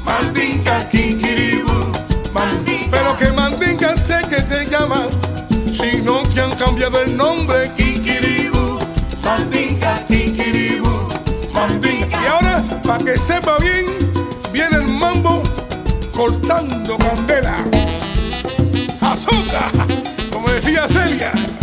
Mandinga, kikiribú, mandinga. Pero que mandinga sé que te llaman, si no te han cambiado el nombre. Kikiribú, mandinga, kikiribú, mandinga. Y ahora, para que sepa bien, viene el mambo cortando candela. Azúcar, como decía Celia.